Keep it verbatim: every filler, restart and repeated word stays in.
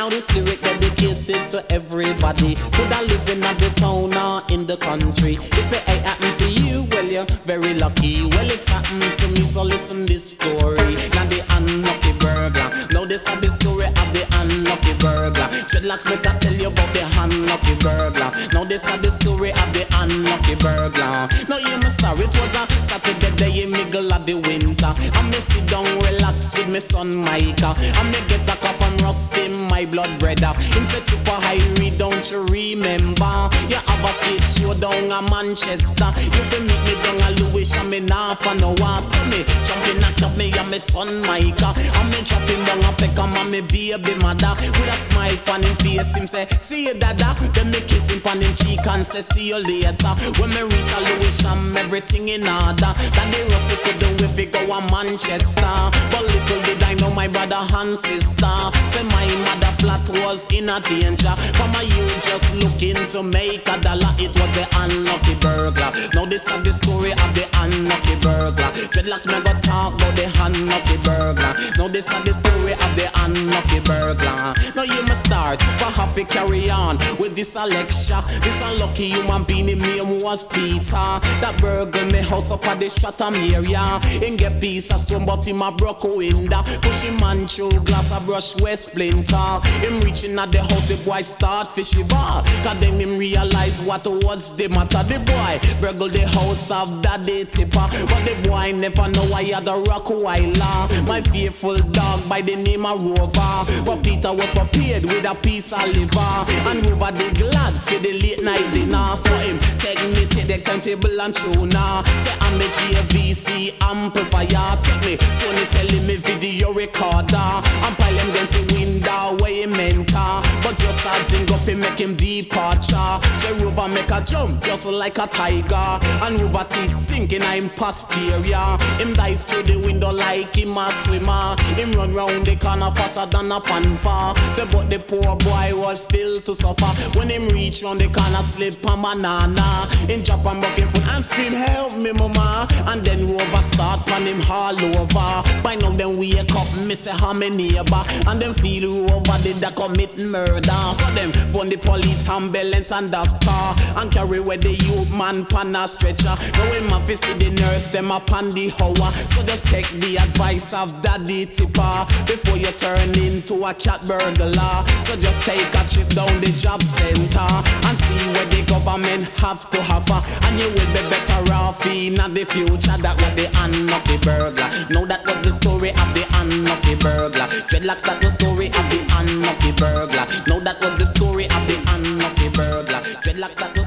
Now this lyric dedicated to everybody. Could I live in the town or in the country? If it ain't happened to you, well you're very lucky. Well it's happened to me, so listen this story. Now the unlucky burglar. Now this is the story of the unlucky burglar. Dreadlocks make I tell you about the unlucky burglar. Now this is the story of the unlucky burglar. Now you must start. It was a Saturday day in middle of the winter. I me sit down relax with my son Micah. I me get a cup and rust in my blood brother. Him say super high read, don't you remember? You have a stage show down a Manchester. You fi meet me down a Lewis and me nah for no one. So me jumping a club me and my son Micah. And me dropping down a Peckham and me baby mother. With a smile on him face, him say, see you dada. Then me kiss him on him cheek and say, see you later. When me reach a Lewis and everything in order. That they rustle to the way we go a Manchester. But little did I know my brother and sister. Say my mother flat was in a danger. From a you just looking to make a dollar. It was the unlucky burglar. Now this is the story of the unlucky burglar. Dreadlocks me go talk about the unlucky burglar. Now this is the story of the unlucky burglar. Now you must start super happy carry on with this Alexa. This unlucky human being in name was Peter. That burglar me house up at the Stratham area. Him get piece of stone but him a broke window. Push him man through glass a brush west splinter. Him reaching at the house the boy start fishy bar. Cause then him realize what was the matter. The boy burgle the house of daddy tipper. But the boy never know I had a Rockweiler. My faithful dog by the name of Rover. But Peter was prepared with a piece of liver. And Rover the glad for the late night dinner. So him take me to the turntable and tuna. Say I'm a G V C amplifier. Take me Sony telling me video recorder. And pile him against the window where he mentor. But just as him go fi make him departure. Say Rover make a jump just like a tiger. And Rover teeth sinking in posterior. Him dive through the window like him a swimmer. Him run round the corner faster than a panther. Say but the poor boy was still to suffer. When him reach round the corner slip a banana. Him drop a broken foot and scream help me mama. And then Rover start pan him all over. By now them wake up me say how me neighbor. And them feel Rover did a commit murder. So them phone the police ambulance and doctor. And carry where the youth man pan a stretcher. Now when my face see the nurse them up on the hour. So just take the advice of daddy tipper before you turn into a cat burglar. So just take a trip down the job center and see where the government have to offer. And you will be better off in the future. That was the unlucky burglar. Now that was the story of the unlucky burglar. Dreadlocks, that was the story of the unlucky burglar. Now that was the story of the unlucky burglar. Dreadlocks, that was